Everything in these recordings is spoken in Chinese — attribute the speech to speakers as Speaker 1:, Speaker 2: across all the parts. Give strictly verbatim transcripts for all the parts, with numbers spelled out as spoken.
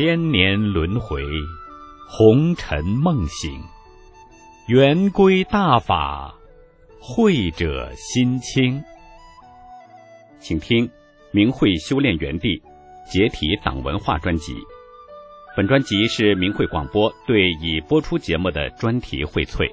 Speaker 1: 千年轮回，红尘梦醒，圆规大法，慧者心清。请听明慧修炼园地解体党文化专辑。本专辑是明慧广播对已播出节目的专题荟萃。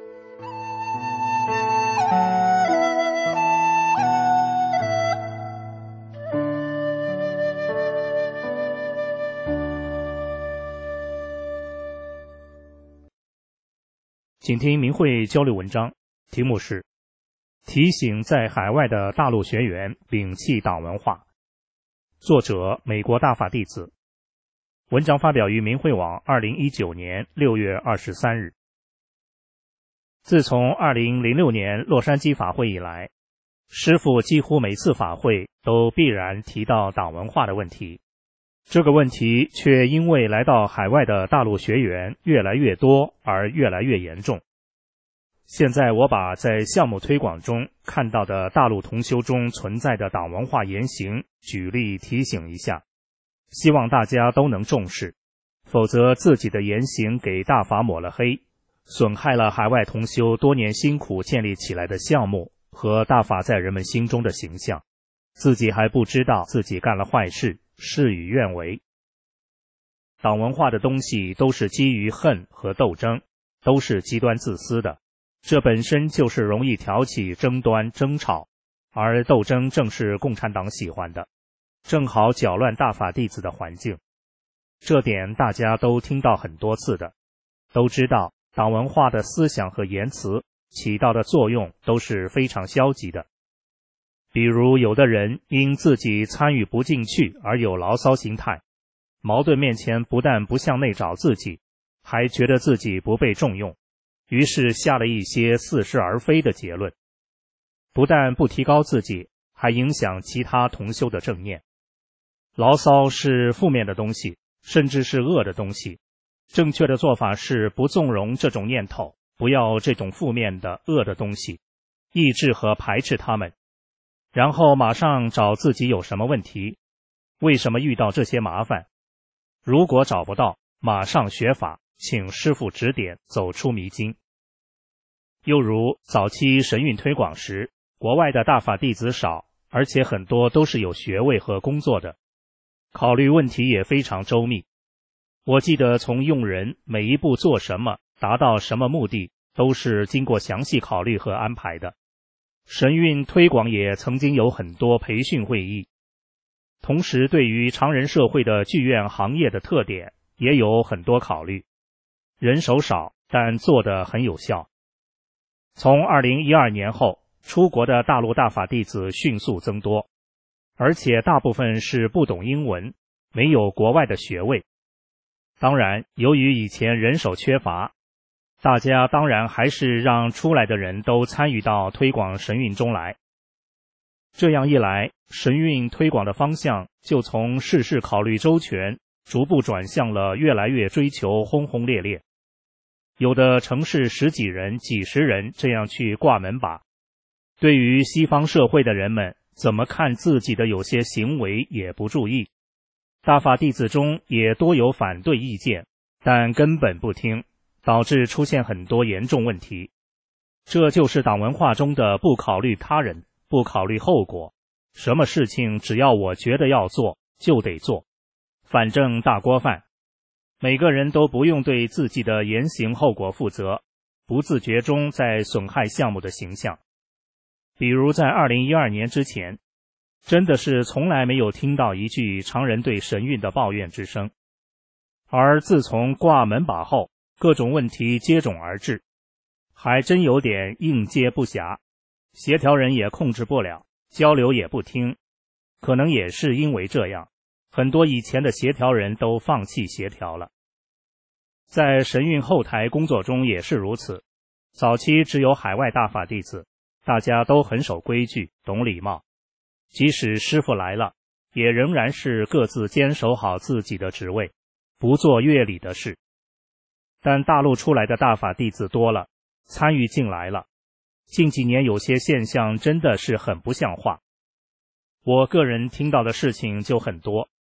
Speaker 2: 请听明慧交流文章，题目是提醒在海外的大陆学员摒弃党文化，作者美国大法弟子。文章发表于明慧网二零一九年六月二十三日。自从二零零六年洛杉矶法会以来，师父几乎每次法会都必然提到党文化的问题。这个问题却因为来到海外的大陆学员越来越多而越来越严重。现在我把在项目推广中看到的大陆同修中存在的党文化言行举例提醒一下，希望大家都能重视，否则自己的言行给大法抹了黑，损害了海外同修多年辛苦建立起来的项目和大法在人们心中的形象，自己还不知道自己干了坏事，事与愿违。党文化的东西都是基于恨和斗争，都是极端自私的，这本身就是容易挑起争端争吵，而斗争正是共产党喜欢的，正好搅乱大法弟子的环境。这点大家都听到很多次的，都知道党文化的思想和言辞起到的作用都是非常消极的。比如有的人因自己参与不进去而有牢骚心态，矛盾面前不但不向内找自己，还觉得自己不被重用，于是下了一些似是而非的结论，不但不提高自己，还影响其他同修的正念。牢骚是负面的东西，甚至是恶的东西。正确的做法是不纵容这种念头，不要这种负面的恶的东西，抑制和排斥它们，然后马上找自己有什么问题，为什么遇到这些麻烦。如果找不到，马上学法，请师父指点，走出迷津。又如早期神韵推广时，国外的大法弟子少，而且很多都是有学位和工作的，考虑问题也非常周密。我记得从用人，每一步做什么，达到什么目的，都是经过详细考虑和安排的。神韵推广也曾经有很多培训会议，同时对于常人社会的剧院行业的特点也有很多考虑。人手少，但做得很有效。从二零一二年后，出国的大陆大法弟子迅速增多，而且大部分是不懂英文，没有国外的学位。当然，由于以前人手缺乏，大家当然还是让出来的人都参与到推广神韵中来。这样一来，神韵推广的方向就从事事考虑周全，逐步转向了越来越追求轰轰烈烈。有的城市十几人、几十人这样去挂门把，对于西方社会的人们怎么看自己的有些行为也不注意。大法弟子中也多有反对意见，但根本不听，导致出现很多严重问题。这就是党文化中的不考虑他人，不考虑后果，什么事情只要我觉得要做就得做，反正大锅饭。每个人都不用对自己的言行后果负责，不自觉中在损害项目的形象。比如在二零一二年之前，真的是从来没有听到一句常人对神韵的抱怨之声。而自从挂门把后，各种问题接踵而至，还真有点应接不暇，协调人也控制不了，交流也不听。可能也是因为这样，很多以前的协调人都放弃协调了。在神韵后台工作中也是如此，早期只有海外大法弟子，大家都很守规矩，懂礼貌，即使师父来了，也仍然是各自坚守好自己的职位，不做越礼的事。但大陆出来的大法弟子多了，参与进来了，近几年有些现象真的是很不像话。我个人听到的事情就很多，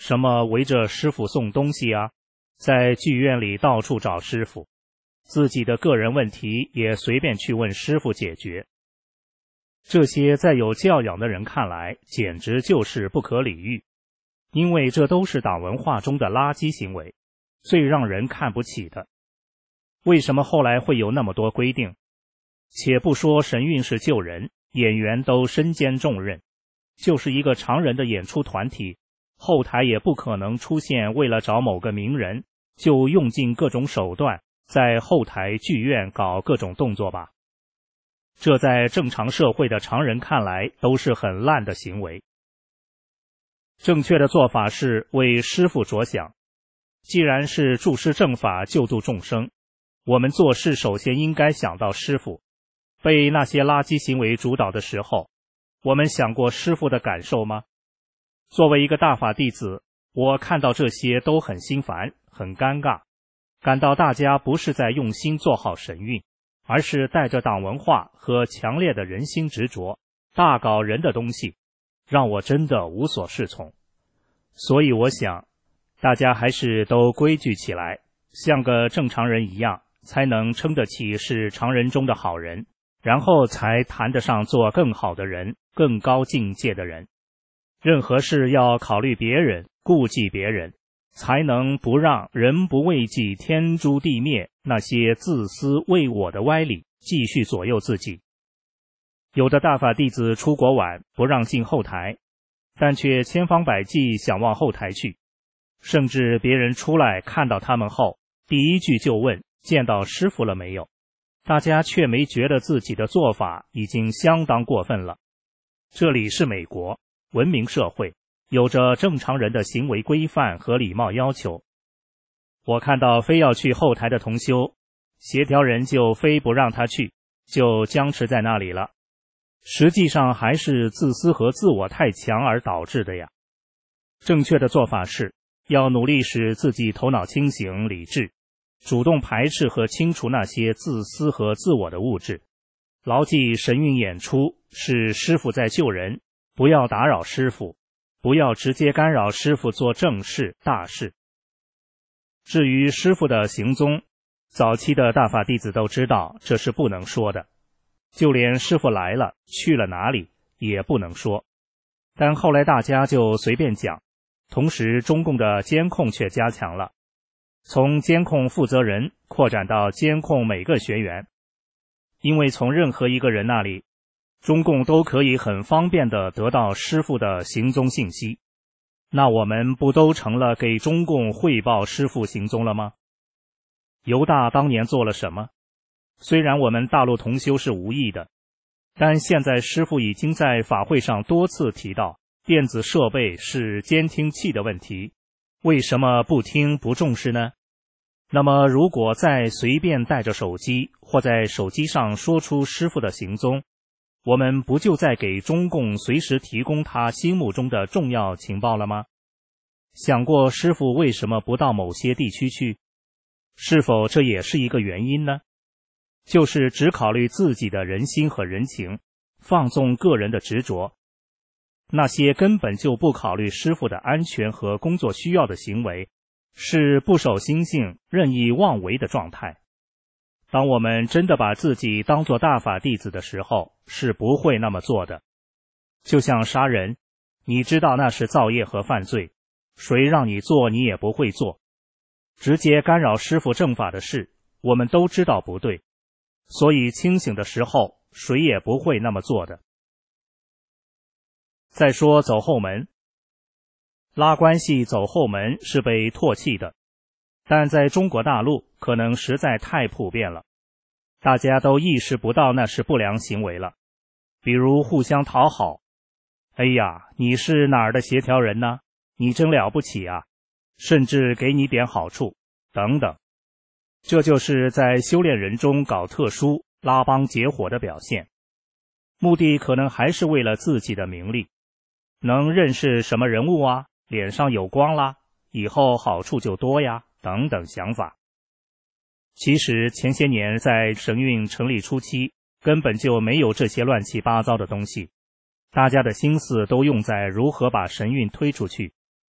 Speaker 2: 什么围着师傅送东西啊，在剧院里到处找师傅，自己的个人问题也随便去问师傅解决。这些在有教养的人看来简直就是不可理喻，因为这都是党文化中的垃圾行为，最让人看不起的。为什么后来会有那么多规定？且不说神韵是救人，演员都身兼重任，就是一个常人的演出团体，后台也不可能出现为了找某个名人，就用尽各种手段在后台剧院搞各种动作吧。这在正常社会的常人看来都是很烂的行为。正确的做法是为师父着想，既然是助师正法救度众生，我们做事首先应该想到师父。被那些垃圾行为主导的时候，我们想过师父的感受吗？作为一个大法弟子，我看到这些都很心烦，很尴尬，感到大家不是在用心做好神韵，而是带着党文化和强烈的人心执着，大搞人的东西，让我真的无所适从。所以我想，大家还是都规矩起来，像个正常人一样，才能称得起是常人中的好人，然后才谈得上做更好的人，更高境界的人。任何事要考虑别人，顾忌别人，才能不让人不为己天诛地灭那些自私为我的歪理继续左右自己。有的大法弟子出国晚不让进后台，但却千方百计想往后台去，甚至别人出来看到他们后，第一句就问见到师傅了没有，大家却没觉得自己的做法已经相当过分了。这里是美国，文明社会，有着正常人的行为规范和礼貌要求。我看到非要去后台的同修，协调人就非不让他去，就僵持在那里了。实际上还是自私和自我太强而导致的呀。正确的做法是要努力使自己头脑清醒理智，主动排斥和清除那些自私和自我的物质，牢记神韵演出是师父在救人，不要打扰师父，不要直接干扰师父做正事大事。至于师父的行踪，早期的大法弟子都知道这是不能说的，就连师父来了去了哪里也不能说，但后来大家就随便讲，同时中共的监控却加强了，从监控负责人扩展到监控每个学员，因为从任何一个人那里，中共都可以很方便地得到师父的行踪信息，那我们不都成了给中共汇报师父行踪了吗？犹大当年做了什么？虽然我们大陆同修是无意的，但现在师父已经在法会上多次提到电子设备是监听器的问题，为什么不听不重视呢？那么如果再随便带着手机或在手机上说出师父的行踪，我们不就在给中共随时提供他心目中的重要情报了吗？想过师父为什么不到某些地区去？是否这也是一个原因呢？就是只考虑自己的人心和人情，放纵个人的执着，那些根本就不考虑师父的安全和工作需要的行为，是不守心性、任意妄为的状态。当我们真的把自己当作大法弟子的时候，是不会那么做的。就像杀人，你知道那是造业和犯罪，谁让你做你也不会做。直接干扰师父正法的事，我们都知道不对，所以清醒的时候，谁也不会那么做的。再说走后门，拉关系走后门是被唾弃的，但在中国大陆可能实在太普遍了，大家都意识不到那是不良行为了。比如互相讨好，哎呀，你是哪儿的协调人呢？你真了不起啊，甚至给你点好处等等，这就是在修炼人中搞特殊拉帮结伙的表现，目的可能还是为了自己的名利，能认识什么人物啊，脸上有光啦，以后好处就多呀等等想法。其实前些年在神韵成立初期根本就没有这些乱七八糟的东西，大家的心思都用在如何把神韵推出去，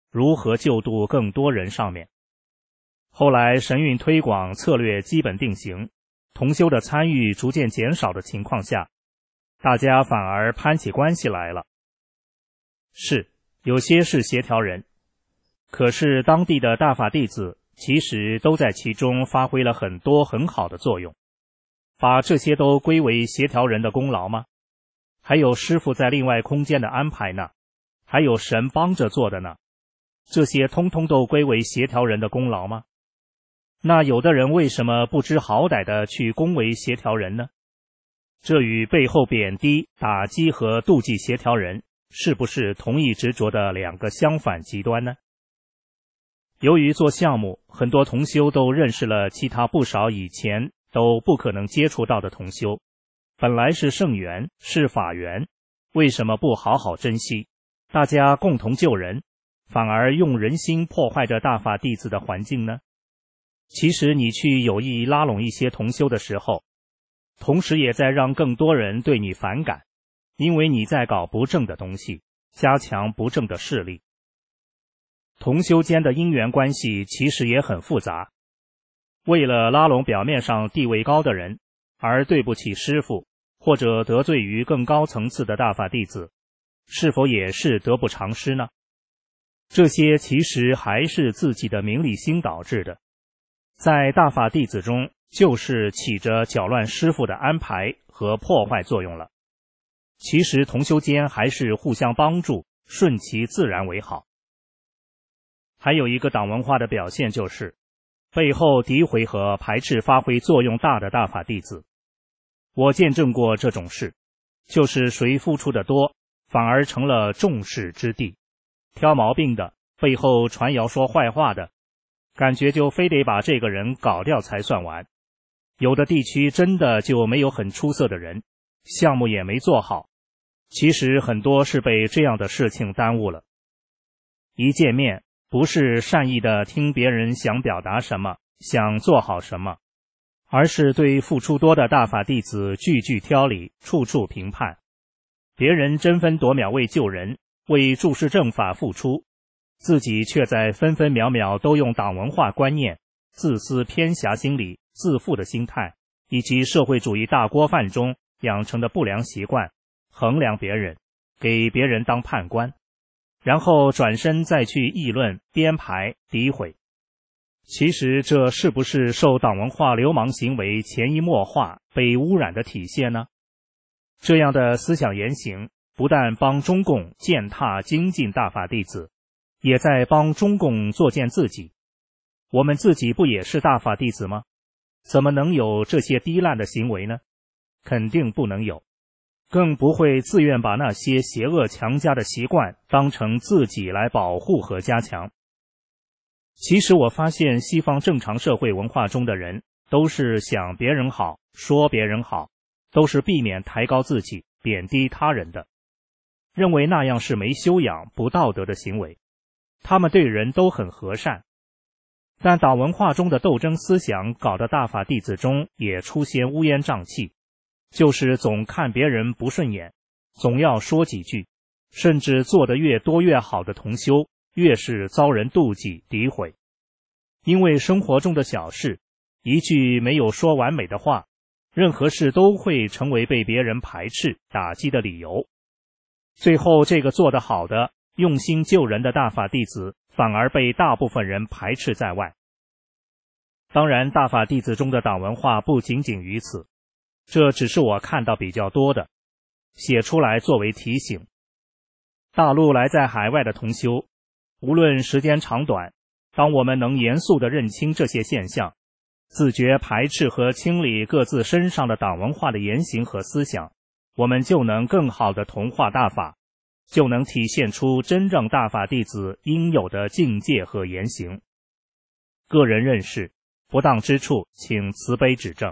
Speaker 2: 如何救度更多人上面。后来神韵推广策略基本定型，同修的参与逐渐减少的情况下，大家反而攀起关系来了。是，有些是协调人，可是当地的大法弟子其实都在其中发挥了很多很好的作用。把这些都归为协调人的功劳吗？还有师父在另外空间的安排呢？还有神帮着做的呢？这些通通都归为协调人的功劳吗？那有的人为什么不知好歹的去恭维协调人呢？这与背后贬低、打击和妒忌协调人，是不是同一执着的两个相反极端呢？由于做项目，很多同修都认识了其他不少以前都不可能接触到的同修，本来是圣缘，是法缘，为什么不好好珍惜？大家共同救人，反而用人心破坏着大法弟子的环境呢？其实你去有意拉拢一些同修的时候，同时也在让更多人对你反感，因为你在搞不正的东西，加强不正的势力。同修间的因缘关系其实也很复杂，为了拉拢表面上地位高的人，而对不起师父，或者得罪于更高层次的大法弟子，是否也是得不偿失呢？这些其实还是自己的名利心导致的，在大法弟子中就是起着搅乱师父的安排和破坏作用了。其实同修间还是互相帮助，顺其自然为好。还有一个党文化的表现，就是背后诋毁和排斥发挥作用大的大法弟子。我见证过这种事，就是谁付出的多，反而成了众矢之的，挑毛病的，背后传谣说坏话的，感觉就非得把这个人搞掉才算完。有的地区真的就没有很出色的人，项目也没做好，其实很多是被这样的事情耽误了。一见面，不是善意的听别人想表达什么，想做好什么，而是对付出多的大法弟子句句挑理，处处评判。别人争分夺秒为救人，为注释正法付出，自己却在分分秒秒都用党文化观念、自私偏狭心理、自负的心态，以及社会主义大锅饭中养成的不良习惯，衡量别人，给别人当判官，然后转身再去议论、编排、诋毁。其实这是不是受党文化流氓行为潜移默化被污染的体现呢？这样的思想言行不但帮中共践踏精进大法弟子，也在帮中共作践自己。我们自己不也是大法弟子吗？怎么能有这些低烂的行为呢？肯定不能有，更不会自愿把那些邪恶强加的习惯当成自己来保护和加强。其实我发现西方正常社会文化中的人都是想别人好，说别人好，都是避免抬高自己，贬低他人的，认为那样是没修养、不道德的行为。他们对人都很和善，但党文化中的斗争思想搞得大法弟子中也出现乌烟瘴气，就是总看别人不顺眼，总要说几句，甚至做得越多越好的同修，越是遭人妒忌诋毁。因为生活中的小事，一句没有说完美的话，任何事都会成为被别人排斥打击的理由。最后这个做得好的用心救人的大法弟子反而被大部分人排斥在外。当然大法弟子中的党文化不仅仅于此，这只是我看到比较多的，写出来作为提醒。大陆来在海外的同修，无论时间长短，当我们能严肃地认清这些现象，自觉排斥和清理各自身上的党文化的言行和思想，我们就能更好地同化大法，就能体现出真正大法弟子应有的境界和言行。个人认识不当之处，请慈悲指正。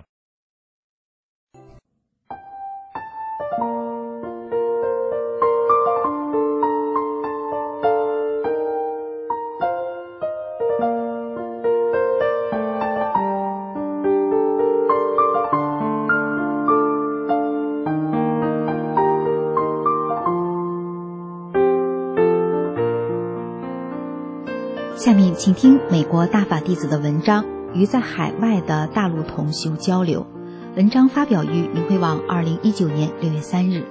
Speaker 3: 下面请听美国大法弟子的文章《与在海外的大陆同修交流》。文章发表于明慧网二零一九年六月三日。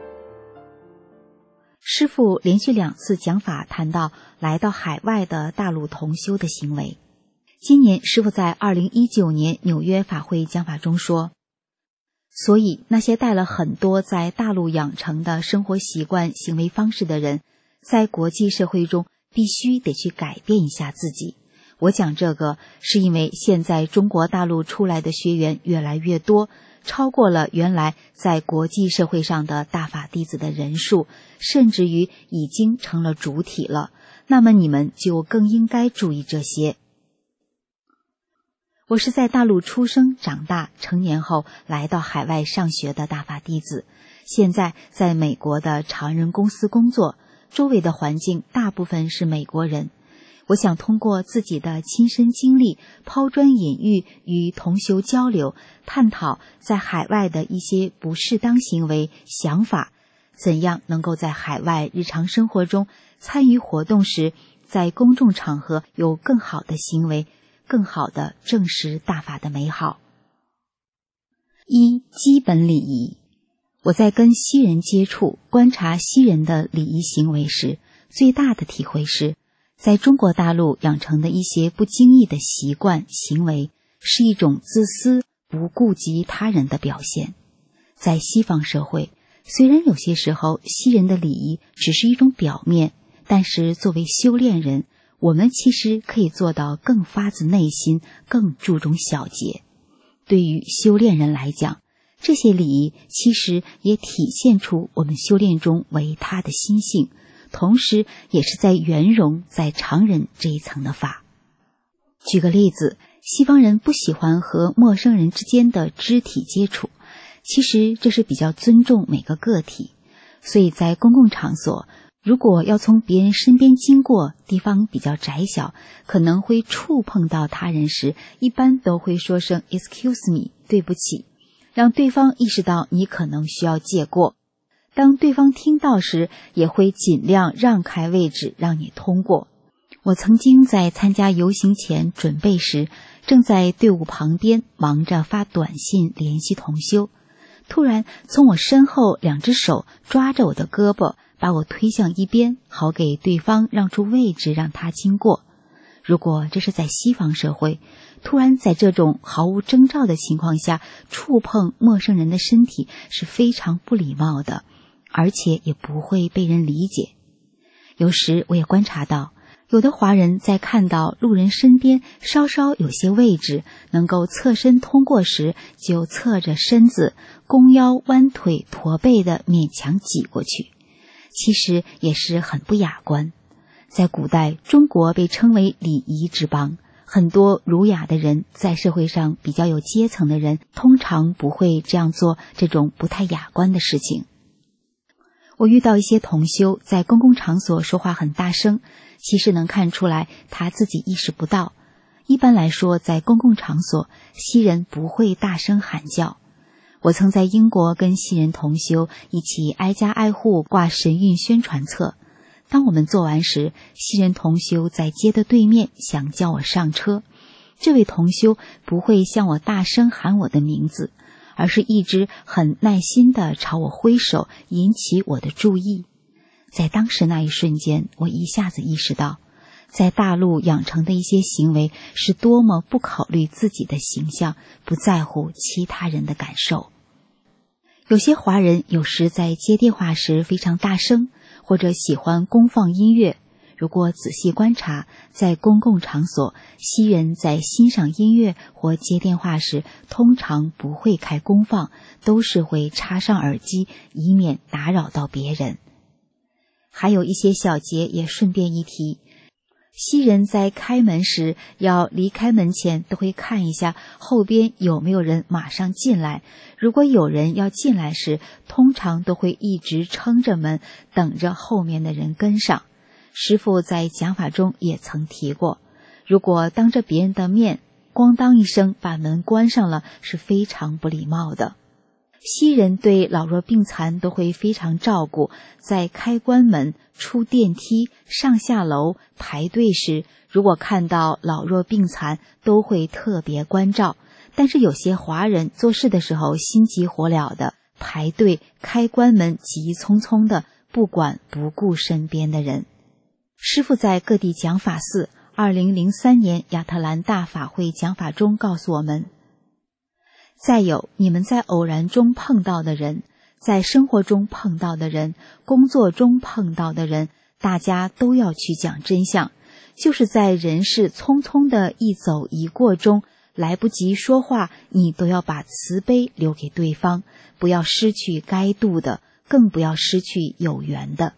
Speaker 3: 师父连续两次讲法谈到来到海外的大陆同修的行为。今年师父在二零一九年纽约法会讲法中说，所以那些带了很多在大陆养成的生活习惯、行为方式的人，在国际社会中必须得去改变一下自己。我讲这个是因为现在中国大陆出来的学员越来越多，超过了原来在国际社会上的大法弟子的人数，甚至于已经成了主体了。那么你们就更应该注意这些。我是在大陆出生长大，成年后来到海外上学的大法弟子，现在在美国的常人公司工作，周围的环境大部分是美国人。我想通过自己的亲身经历，抛砖引玉，与同修交流，探讨在海外的一些不适当行为、想法，怎样能够在海外日常生活中参与活动时，在公众场合有更好的行为，更好的证实大法的美好。一、基本礼仪。我在跟西人接触，观察西人的礼仪行为时，最大的体会是，在中国大陆养成的一些不经意的习惯行为，是一种自私、不顾及他人的表现。在西方社会，虽然有些时候西人的礼仪只是一种表面，但是作为修炼人，我们其实可以做到更发自内心，更注重小节。对于修炼人来讲，这些礼仪其实也体现出我们修炼中为他的心性，同时也是在圆融在常人这一层的法。举个例子，西方人不喜欢和陌生人之间的肢体接触，其实这是比较尊重每个个体，所以在公共场所，如果要从别人身边经过，地方比较窄小，可能会触碰到他人时，一般都会说声 excuse me， 对不起，让对方意识到你可能需要借过。当对方听到时，也会尽量让开位置让你通过。我曾经在参加游行前准备时，正在队伍旁边忙着发短信联系同修，突然从我身后两只手抓着我的胳膊，把我推向一边，好给对方让出位置让他经过。如果这是在西方社会，突然在这种毫无征兆的情况下触碰陌生人的身体是非常不礼貌的，而且也不会被人理解。有时我也观察到，有的华人在看到路人身边稍稍有些位置能够侧身通过时，就侧着身子弓腰弯腿驼背的勉强挤过去，其实也是很不雅观。在古代，中国被称为礼仪之邦，很多儒雅的人，在社会上比较有阶层的人，通常不会这样做这种不太雅观的事情。我遇到一些同修在公共场所说话很大声，其实能看出来他自己意识不到。一般来说，在公共场所，西人不会大声喊叫。我曾在英国跟西人同修一起挨家挨户挂神韵宣传册，当我们做完时，西人同修在街的对面想叫我上车，这位同修不会向我大声喊我的名字，而是一直很耐心地朝我挥手，引起我的注意。在当时那一瞬间，我一下子意识到，在大陆养成的一些行为是多么不考虑自己的形象，不在乎其他人的感受。有些华人有时在接电话时非常大声，或者喜欢公放音乐。如果仔细观察，在公共场所，西人在欣赏音乐或接电话时，通常不会开公放，都是会插上耳机，以免打扰到别人。还有一些小节也顺便一提，西人在开门时，要离开门前都会看一下后边有没有人马上进来，如果有人要进来时，通常都会一直撑着门，等着后面的人跟上。师父在讲法中也曾提过，如果当着别人的面咣当一声把门关上了，是非常不礼貌的。 西人对老弱病残都会非常照顾，在开关门、出电梯、上下楼、排队时，如果看到老弱病残，都会特别关照。但是有些华人做事的时候心急火燎的，排队、开关门急匆匆的，不管不顾身边的人。师父在各地讲法寺，二零零三年亚特兰大法会讲法中告诉我们，再有你们在偶然中碰到的人，在生活中碰到的人，工作中碰到的人，大家都要去讲真相，就是在人世匆匆的一走一过中，来不及说话，你都要把慈悲留给对方，不要失去该度的，更不要失去有缘的。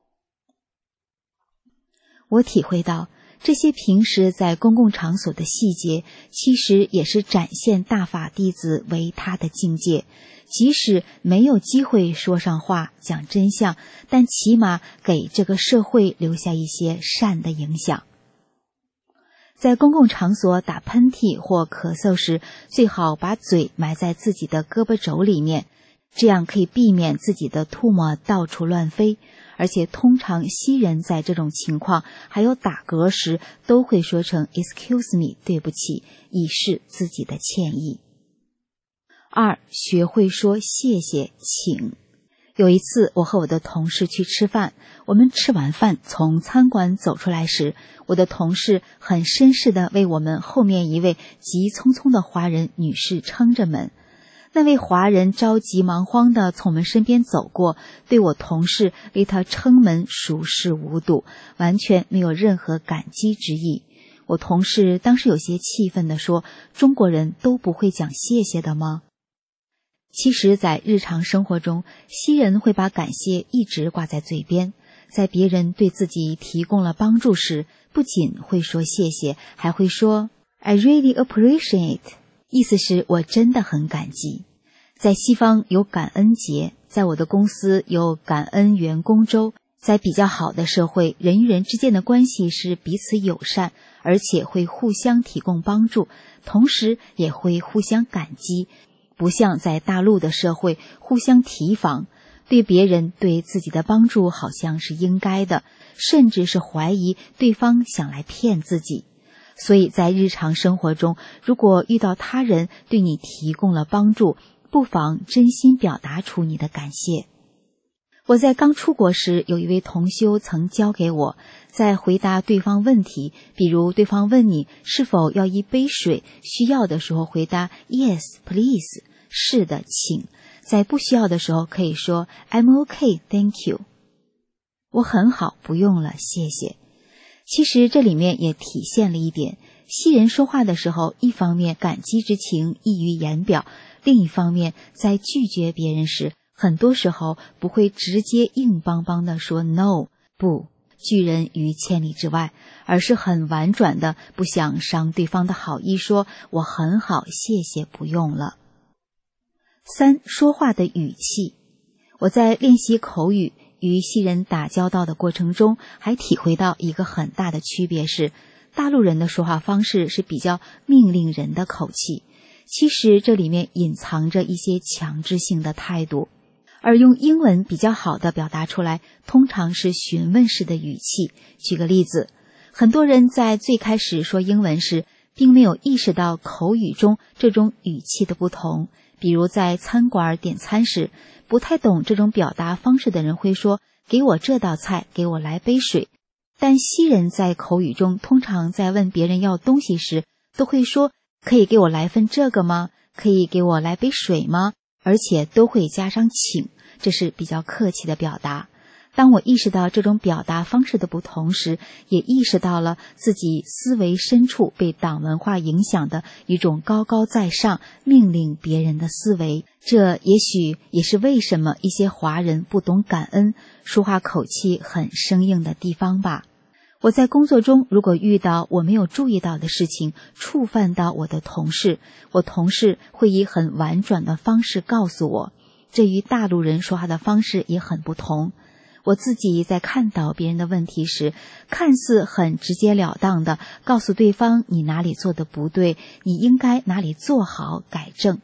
Speaker 3: 我体会到，这些平时在公共场所的细节，其实也是展现大法弟子为他的境界。即使没有机会说上话讲真相，但起码给这个社会留下一些善的影响。在公共场所打喷嚏或咳嗽时，最好把嘴埋在自己的胳膊肘里面，这样可以避免自己的唾沫到处乱飞。而且通常西人在这种情况还有打嗝时都会说成 excuse me 对不起，以示自己的歉意。二，学会说谢谢请。有一次我和我的同事去吃饭，我们吃完饭从餐馆走出来时，我的同事很绅士地为我们后面一位急匆匆的华人女士撑着门。那位华人着急忙慌地从我们身边走过，对我同事为他撑门熟视无睹，完全没有任何感激之意。我同事当时有些气愤地说，中国人都不会讲谢谢的吗？其实在日常生活中，西人会把感谢一直挂在嘴边，在别人对自己提供了帮助时，不仅会说谢谢，还会说 I really appreciate， 意思是我真的很感激。在西方有感恩节，在我的公司有感恩员工周。在比较好的社会，人与人之间的关系是彼此友善，而且会互相提供帮助，同时也会互相感激，不像在大陆的社会互相提防，对别人对自己的帮助好像是应该的，甚至是怀疑对方想来骗自己。所以在日常生活中，如果遇到他人对你提供了帮助，不妨真心表达出你的感谢。我在刚出国时，有一位同修曾教给我，在回答对方问题，比如对方问你是否要一杯水，需要的时候回答 Yes, please， 是的，请。在不需要的时候可以说 I'm okay, thank you， 我很好，不用了，谢谢。其实这里面也体现了一点，西人说话的时候，一方面感激之情溢于言表，另一方面在拒绝别人时，很多时候不会直接硬邦邦地说 no， 不，拒人于千里之外，而是很婉转的，不想伤对方的好意，说我很好，谢谢，不用了。三，说话的语气。我在练习口语与西人打交道的过程中，还体会到一个很大的区别是，大陆人的说话方式是比较命令人的口气，其实这里面隐藏着一些强制性的态度，而用英文比较好的表达出来，通常是询问式的语气。举个例子，很多人在最开始说英文时，并没有意识到口语中这种语气的不同。比如在餐馆点餐时，不太懂这种表达方式的人会说给我这道菜，给我来杯水。但西人在口语中通常在问别人要东西时，都会说可以给我来份这个吗？可以给我来杯水吗？而且都会加上请，这是比较客气的表达。当我意识到这种表达方式的不同时，也意识到了自己思维深处被党文化影响的一种高高在上命令别人的思维。这也许也是为什么一些华人不懂感恩，说话口气很生硬的地方吧。我在工作中如果遇到我没有注意到的事情，触犯到我的同事，我同事会以很婉转的方式告诉我，这与大陆人说话的方式也很不同。我自己在看到别人的问题时，看似很直截了当的告诉对方你哪里做的不对，你应该哪里做好改正，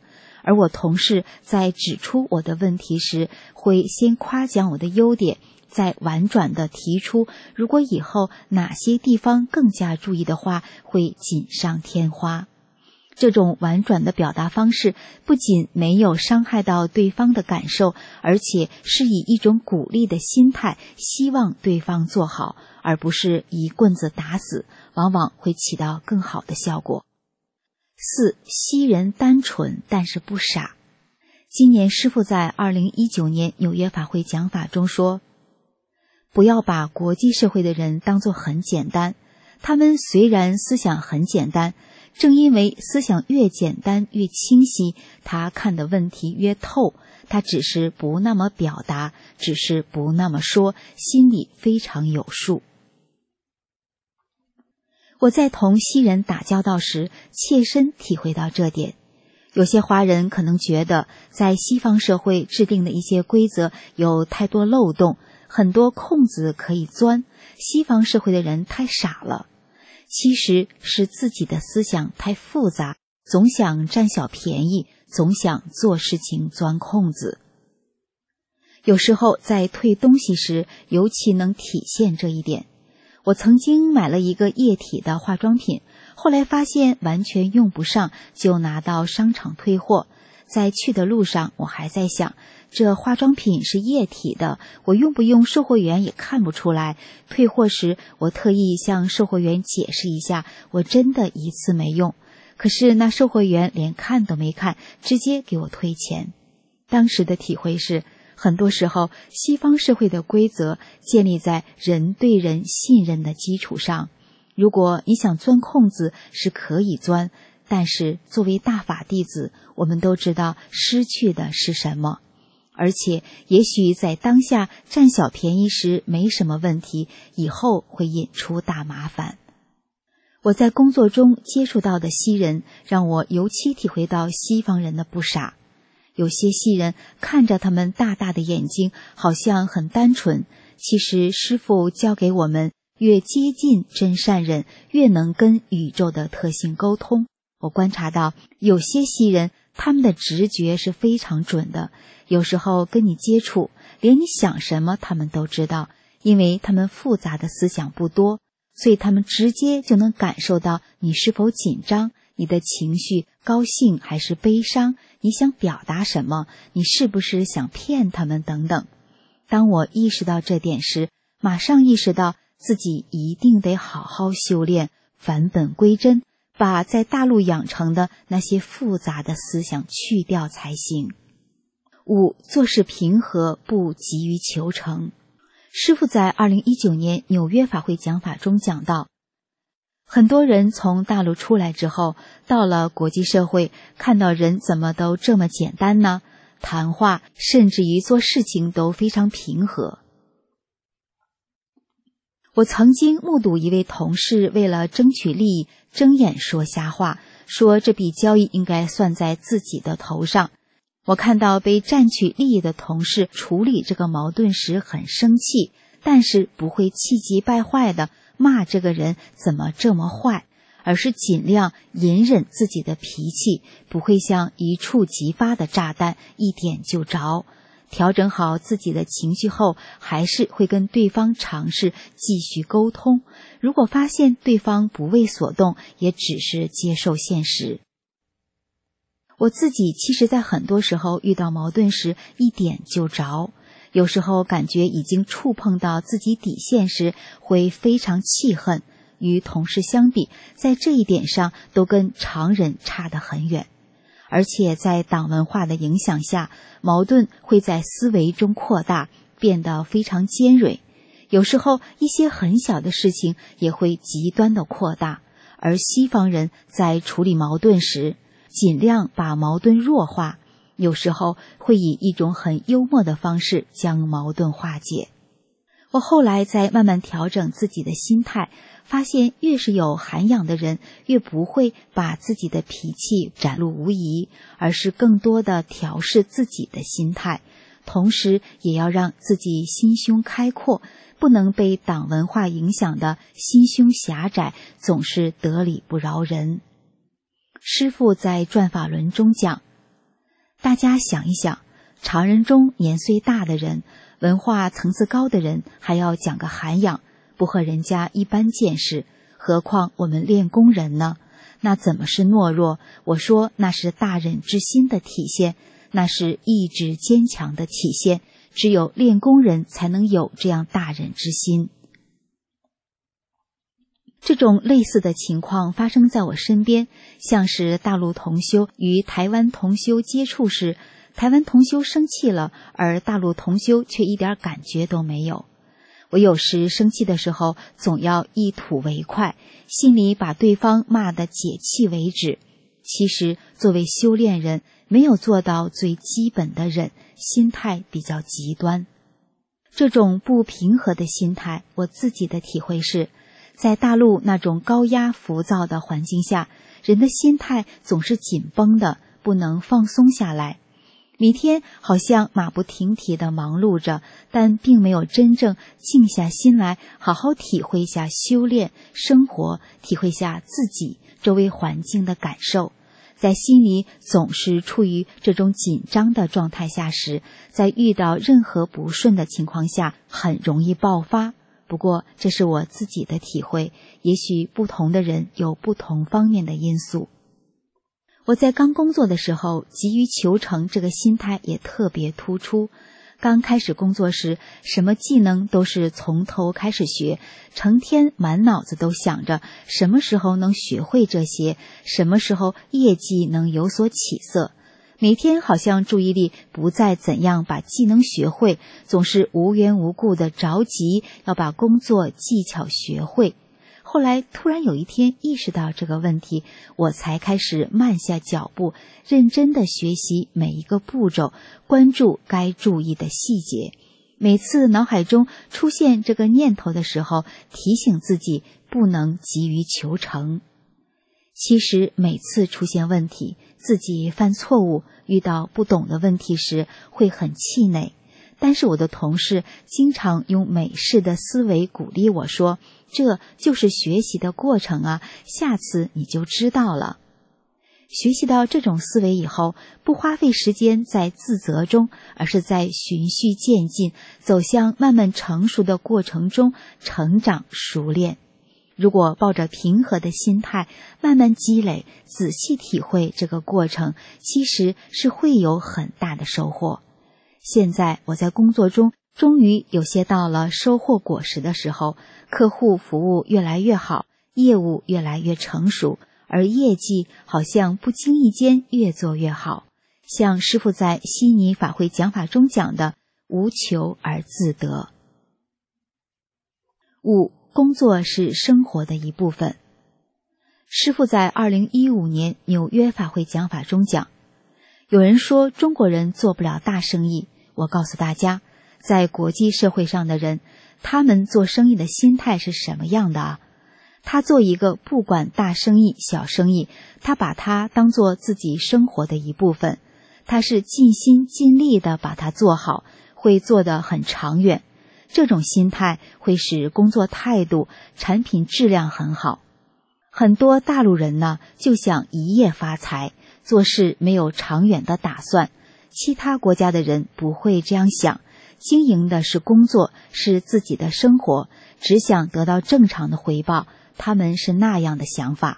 Speaker 3: 而我同事在指出我的问题时，会先夸奖我的优点，再婉转地提出如果以后哪些地方更加注意的话，会锦上添花。这种婉转的表达方式不仅没有伤害到对方的感受，而且是以一种鼓励的心态，希望对方做好，而不是一棍子打死，往往会起到更好的效果。四，西人单纯但是不傻。今年师父在二零一九年纽约法会讲法中说，不要把国际社会的人当作很简单，他们虽然思想很简单，正因为思想越简单越清晰，他看的问题越透，他只是不那么表达，只是不那么说，心里非常有数。我在同西人打交道时，切身体会到这点。有些华人可能觉得，在西方社会制定的一些规则有太多漏洞，很多空子可以钻，西方社会的人太傻了。其实是自己的思想太复杂，总想占小便宜，总想做事情钻空子。有时候在退东西时，尤其能体现这一点。我曾经买了一个液体的化妆品，后来发现完全用不上，就拿到商场退货。在去的路上，我还在想，这化妆品是液体的，我用不用售货员也看不出来。退货时，我特意向售货员解释一下，我真的一次没用。可是那售货员连看都没看，直接给我退钱。当时的体会是，很多时候西方社会的规则建立在人对人信任的基础上，如果你想钻空子是可以钻，但是作为大法弟子，我们都知道失去的是什么。而且也许在当下占小便宜时没什么问题，以后会引出大麻烦。我在工作中接触到的西人，让我尤其体会到西方人的不傻。有些西人看着他们大大的眼睛，好像很单纯，其实师父教给我们，越接近真善人，越能跟宇宙的特性沟通。我观察到有些西人，他们的直觉是非常准的，有时候跟你接触，连你想什么他们都知道，因为他们复杂的思想不多，所以他们直接就能感受到你是否紧张，你的情绪高兴还是悲伤，你想表达什么，你是不是想骗他们等等。当我意识到这点时，马上意识到自己一定得好好修炼，返本归真，把在大陆养成的那些复杂的思想去掉才行。五，做事平和，不急于求成。师父在二零一九年纽约法会讲法中讲到，很多人从大陆出来之后，到了国际社会，看到人怎么都这么简单呢？谈话甚至于做事情都非常平和。我曾经目睹一位同事为了争取利益，睁眼说瞎话，说这笔交易应该算在自己的头上。我看到被占取利益的同事处理这个矛盾时很生气，但是不会气急败坏的骂这个人怎么这么坏，而是尽量隐忍自己的脾气，不会像一触即发的炸弹，一点就着。调整好自己的情绪后，还是会跟对方尝试继续沟通。如果发现对方不为所动，也只是接受现实。我自己其实在很多时候遇到矛盾时一点就着，有时候感觉已经触碰到自己底线时，会非常气恨。与同事相比，在这一点上都跟常人差得很远。而且在党文化的影响下，矛盾会在思维中扩大，变得非常尖锐。有时候一些很小的事情也会极端的扩大，而西方人在处理矛盾时，尽量把矛盾弱化，有时候会以一种很幽默的方式将矛盾化解。我后来在慢慢调整自己的心态，发现越是有涵养的人，越不会把自己的脾气展露无遗，而是更多的调试自己的心态，同时也要让自己心胸开阔，不能被党文化影响的心胸狭窄，总是得理不饶人。师父在转法轮中讲， 大家想一想，常人中年岁大的人，文化层次高的人，还要讲个涵养，不和人家一般见识，何况我们练功人呢？那怎么是懦弱？我说那是大忍之心的体现，那是意志坚强的体现，只有练功人才能有这样大忍之心。这种类似的情况发生在我身边，像是大陆同修与台湾同修接触时，台湾同修生气了，而大陆同修却一点感觉都没有。我有时生气的时候，总要一吐为快，心里把对方骂得解气为止。其实作为修炼人，没有做到最基本的忍，心态比较极端。这种不平和的心态，我自己的体会是，在大陆那种高压浮躁的环境下，人的心态总是紧绷的，不能放松下来。每天好像马不停蹄地忙碌着，但并没有真正静下心来，好好体会下修炼生活，体会下自己周围环境的感受。在心里总是处于这种紧张的状态下时，在遇到任何不顺的情况下，很容易爆发。不过这是我自己的体会，也许不同的人有不同方面的因素。我在刚工作的时候，急于求成这个心态也特别突出。刚开始工作时，什么技能都是从头开始学，成天满脑子都想着什么时候能学会这些，什么时候业绩能有所起色。每天好像注意力不在怎样把技能学会，总是无缘无故的着急要把工作技巧学会。后来突然有一天意识到这个问题，我才开始慢下脚步，认真地学习每一个步骤，关注该注意的细节。每次脑海中出现这个念头的时候，提醒自己不能急于求成。其实每次出现问题，自己犯错误，遇到不懂的问题时，会很气馁。但是我的同事经常用美式的思维鼓励我说，这就是学习的过程啊，下次你就知道了。学习到这种思维以后，不花费时间在自责中，而是在循序渐进，走向慢慢成熟的过程中成长熟练。如果抱着平和的心态，慢慢积累，仔细体会这个过程，其实是会有很大的收获。现在我在工作中终于有些到了收获果实的时候，客户服务越来越好，业务越来越成熟，而业绩好像不经意间越做越好。像师父在悉尼法会讲法中讲的，无求而自得。五，工作是生活的一部分。师父在二零一五年纽约法会讲法中讲，有人说中国人做不了大生意，我告诉大家，在国际社会上的人，他们做生意的心态是什么样的啊？他做一个不管大生意小生意，他把它当做自己生活的一部分，他是尽心尽力的把它做好，会做得很长远。这种心态会使工作态度、产品质量很好。很多大陆人呢，就想一夜发财，做事没有长远的打算。其他国家的人不会这样想，经营的是工作，是自己的生活，只想得到正常的回报，他们是那样的想法。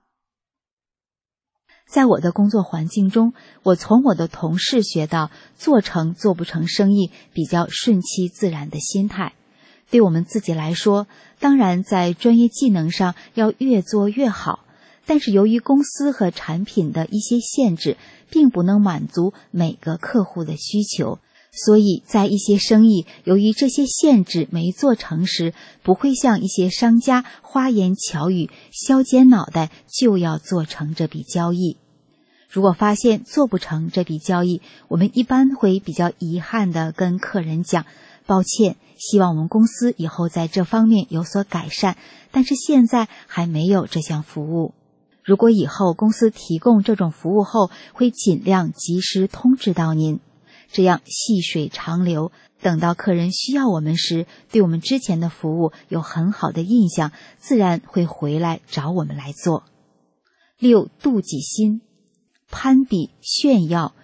Speaker 3: 在我的工作环境中，我从我的同事学到做成做不成生意比较顺其自然的心态。对我们自己来说，当然在专业技能上要越做越好，但是由于公司和产品的一些限制，并不能满足每个客户的需求，所以在一些生意由于这些限制没做成时，不会像一些商家花言巧语，削尖脑袋就要做成这笔交易。如果发现做不成这笔交易，我们一般会比较遗憾地跟客人讲，抱歉，希望我们公司以后在这方面有所改善，但是现在还没有这项服务。如果以后公司提供这种服务后，会尽量及时通知到您，这样细水长流，等到客人需要我们时，对我们之前的服务有很好的印象，自然会回来找我们来做。六，妒忌心。攀比、炫耀、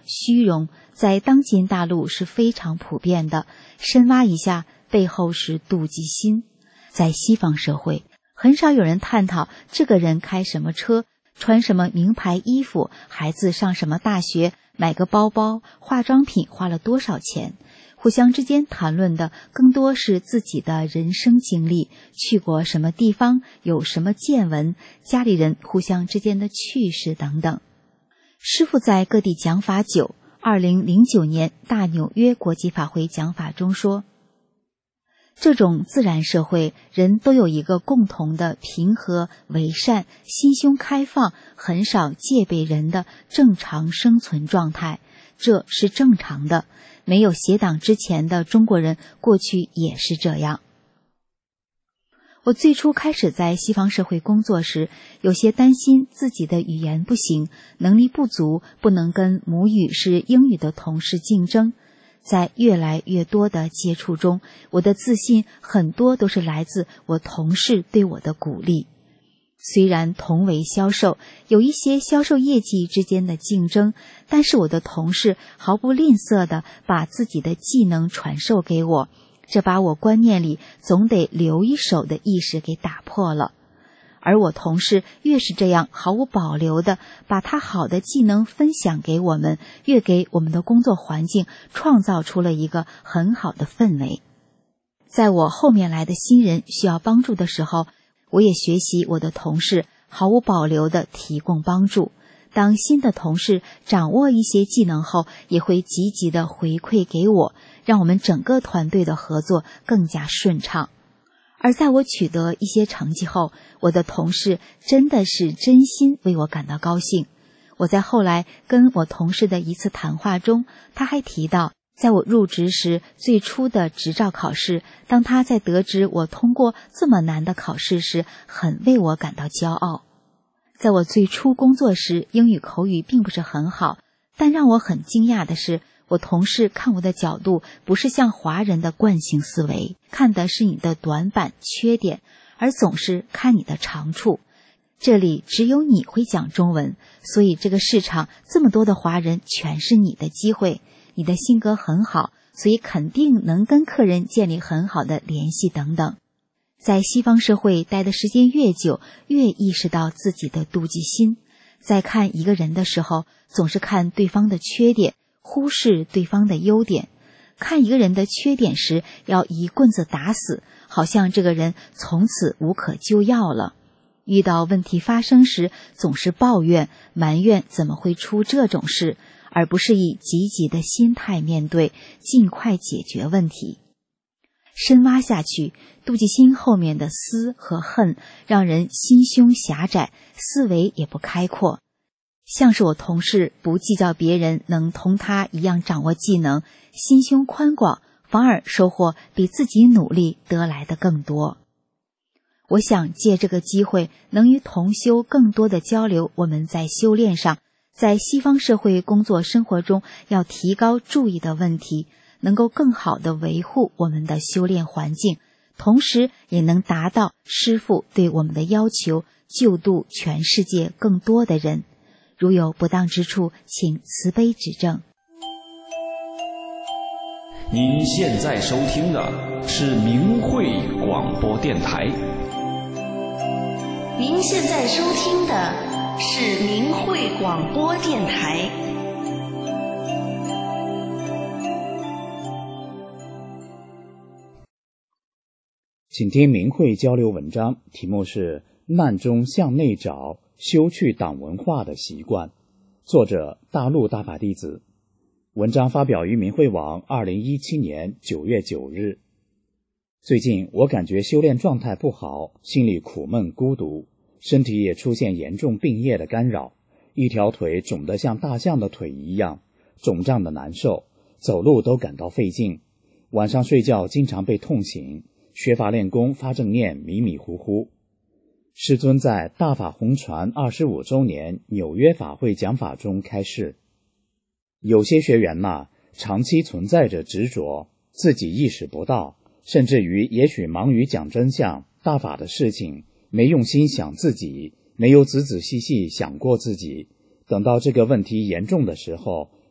Speaker 3: 虚荣，在当今大陆是非常普遍的。深挖一下，背后是妒忌心。在西方社会，很少有人探讨这个人开什么车，穿什么名牌衣服，孩子上什么大学，买个包包，化妆品花了多少钱。互相之间谈论的更多是自己的人生经历，去过什么地方，有什么见闻，家里人互相之间的趣事等等。师父在各地讲法久，二零零九年大纽约国际法会讲法中说，这种自然社会，人都有一个共同的平和、为善、心胸开放、很少戒备人的正常生存状态，这是正常的。没有邪党之前的中国人，过去也是这样。我最初开始在西方社会工作时，有些担心自己的语言不行，能力不足，不能跟母语是英语的同事竞争。在越来越多的接触中，我的自信很多都是来自我同事对我的鼓励。虽然同为销售，有一些销售业绩之间的竞争，但是我的同事毫不吝啬地把自己的技能传授给我，这把我观念里总得留一手的意识给打破了。而我同事越是这样毫无保留地把他好的技能分享给我们，越给我们的工作环境创造出了一个很好的氛围。在我后面来的新人需要帮助的时候，我也学习我的同事毫无保留地提供帮助。当新的同事掌握一些技能后，也会积极地回馈给我，让我们整个团队的合作更加顺畅。而在我取得一些成绩后，我的同事真的是真心为我感到高兴。我在后来跟我同事的一次谈话中，他还提到，在我入职时最初的执照考试，当他在得知我通过这么难的考试时，很为我感到骄傲。在我最初工作时，英语口语并不是很好，但让我很惊讶的是，我同事看我的角度不是像华人的惯性思维，看的是你的短板、缺点，而总是看你的长处。这里只有你会讲中文，所以这个市场这么多的华人全是你的机会。你的性格很好，所以肯定能跟客人建立很好的联系等等。在西方社会待的时间越久，越意识到自己的妒忌心。在看一个人的时候，总是看对方的缺点，忽视对方的优点。看一个人的缺点时，要一棍子打死，好像这个人从此无可救药了。遇到问题发生时，总是抱怨、埋怨怎么会出这种事，而不是以积极的心态面对，尽快解决问题。深挖下去，妒忌心后面的私和恨，让人心胸狭窄，思维也不开阔。像是我同事不计较别人能同他一样掌握技能，心胸宽广，反而收获比自己努力得来的更多。我想借这个机会，能与同修更多的交流我们在修炼上，在西方社会工作生活中要提高注意的问题，能够更好地维护我们的修炼环境，同时也能达到师父对我们的要求，救度全世界更多的人。如有不当之处，请慈悲指正。
Speaker 4: 您现在收听的是明慧广播电台。
Speaker 5: 您现在收听的是明慧广播电台。
Speaker 6: 请听明慧交流文章，题目是难中向内找，修去党文化的习惯，作者大陆大法弟子。文章发表于明慧网二零一七年九月九日。最近我感觉修炼状态不好，心里苦闷孤独，身体也出现严重病业的干扰，一条腿肿得像大象的腿一样，肿胀的难受，走路都感到费劲，晚上睡觉经常被痛醒，学法练功发正念迷迷糊糊。师尊在大法红传二十五周年纽约法会讲法中开示，有些学员呐，长期存在着执着，自己意识不到，甚至于也许忙于讲真相大法的事情，没用心想自己，没有仔仔细细想过自己，等到这个问题严重的时候，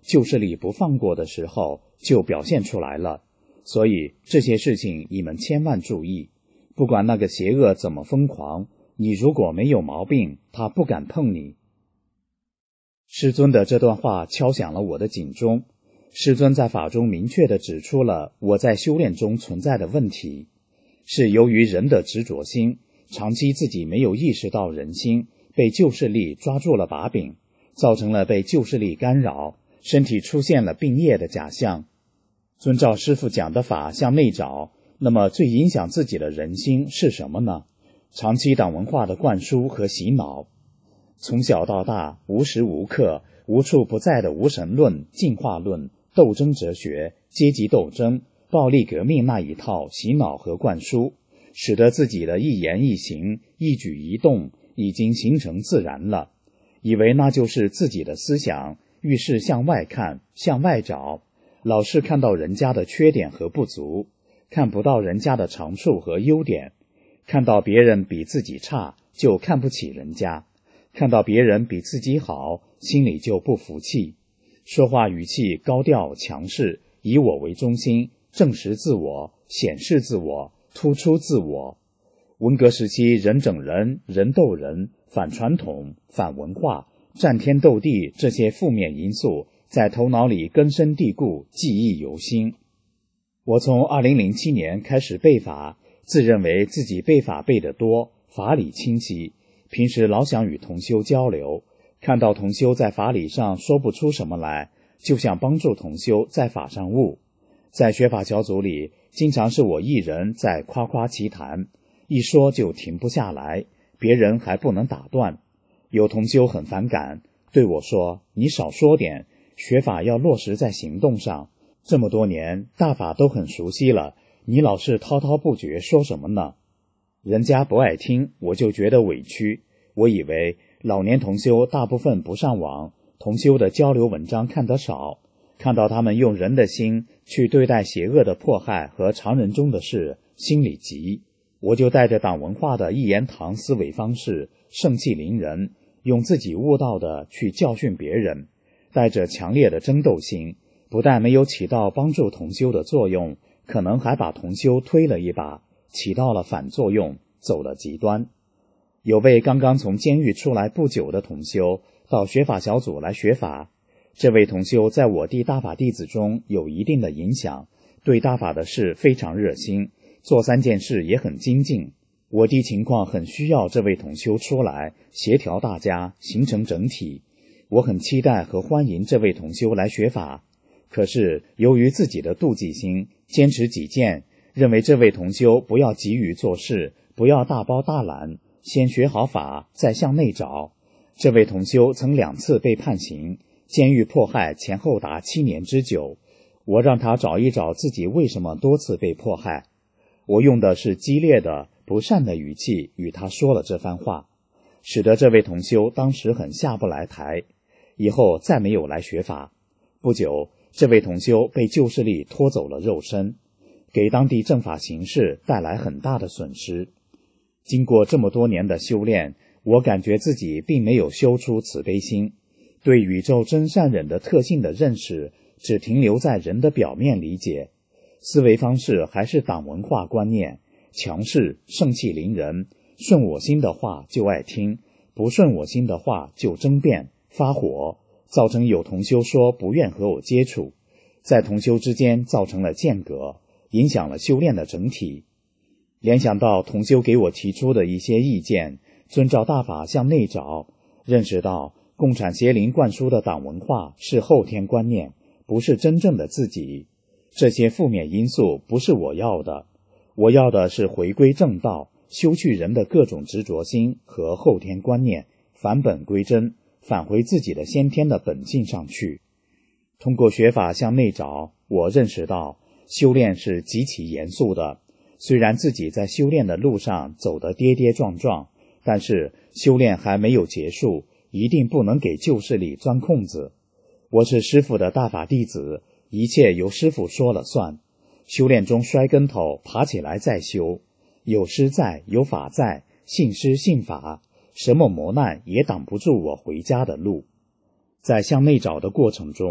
Speaker 6: 旧势力不放过的时候就表现出来了。所以这些事情你们千万注意，不管那个邪恶怎么疯狂，你如果没有毛病，他不敢碰你。师尊的这段话敲响了我的警钟。师尊在法中明确地指出了我在修炼中存在的问题，是由于人的执着心，长期自己没有意识到人心被旧势力抓住了把柄，造成了被旧势力干扰，身体出现了病业的假象。遵照师父讲的法向内找，那么最影响自己的人心是什么呢？长期党文化的灌输和洗脑。从小到大，无时无刻无处不在的无神论、进化论、斗争哲学、阶级斗争、暴力革命那一套洗脑和灌输，使得自己的一言一行、一举一动已经形成自然了，以为那就是自己的思想，遇事向外看，向外找，老是看到人家的缺点和不足，看不到人家的长处和优点，看到别人比自己差就看不起人家，看到别人比自己好心里就不服气，说话语气高调强势，以我为中心，证实自我，显示自我，突出自我。文革时期人整人，人斗人，反传统，反文化，战天斗地，这些负面因素在头脑里根深蒂固，记忆犹新。我从二零零七年开始背法，自认为自己背法背得多，法理清晰，平时老想与同修交流，看到同修在法理上说不出什么来，就想帮助同修在法上悟。在学法小组里，经常是我一人在夸夸其谈，一说就停不下来，别人还不能打断。有同修很反感，对我说：“你少说点，学法要落实在行动上。这么多年，大法都很熟悉了，你老是滔滔不绝，说什么呢？”人家不爱听，我就觉得委屈。我以为老年同修大部分不上网，同修的交流文章看得少，看到他们用人的心去对待邪恶的迫害和常人中的事，心里急。我就带着党文化的一言堂思维方式，盛气凌人，用自己悟到的去教训别人，带着强烈的争斗心，不但没有起到帮助同修的作用，可能还把同修推了一把，起到了反作用，走了极端。有位刚刚从监狱出来不久的同修到学法小组来学法，这位同修在我弟大法弟子中有一定的影响，对大法的事非常热心，做三件事也很精进。我弟情况很需要这位同修出来协调大家，形成整体。我很期待和欢迎这位同修来学法，可是由于自己的妒忌心，坚持己见，认为这位同修不要急于做事，不要大包大揽，先学好法，再向内找。这位同修曾两次被判刑，监狱迫害前后达七年之久。我让他找一找自己为什么多次被迫害。我用的是激烈的、不善的语气与他说了这番话，使得这位同修当时很下不来台，以后再没有来学法。不久，这位同修被旧势力拖走了肉身，给当地正法形势带来很大的损失。经过这么多年的修炼，我感觉自己并没有修出慈悲心，对宇宙真善忍的特性的认识只停留在人的表面理解，思维方式还是党文化观念，强势、盛气凌人，顺我心的话就爱听，不顺我心的话就争辩、发火，造成有同修说不愿和我接触，在同修之间造成了间隔，影响了修炼的整体。联想到同修给我提出的一些意见，遵照大法向内找，认识到共产邪灵灌输的党文化是后天观念，不是真正的自己。这些负面因素不是我要的，我要的是回归正道，修去人的各种执着心和后天观念，返本归真，返回自己的先天的本性上去。通过学法向内找，我认识到修炼是极其严肃的，虽然自己在修炼的路上走得跌跌撞撞，但是修炼还没有结束，一定不能给旧势力钻空子。我是师父的大法弟子，一切由师父说了算。修炼中摔跟头，爬起来再修，有师在，有法在，信师信法，什么磨难也挡不住我回家的路。在向内找的过程中，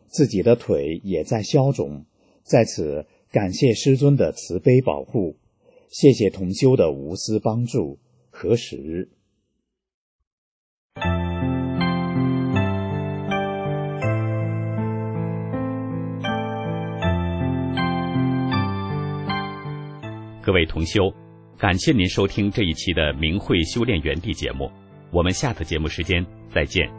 Speaker 6: 自己的腿也在消肿，在此感谢师尊的慈悲保护，谢谢同修的无私帮助。何时日？
Speaker 1: 各位同修，感谢您收听这一期的明慧修炼园地节目，我们下次节目时间再见。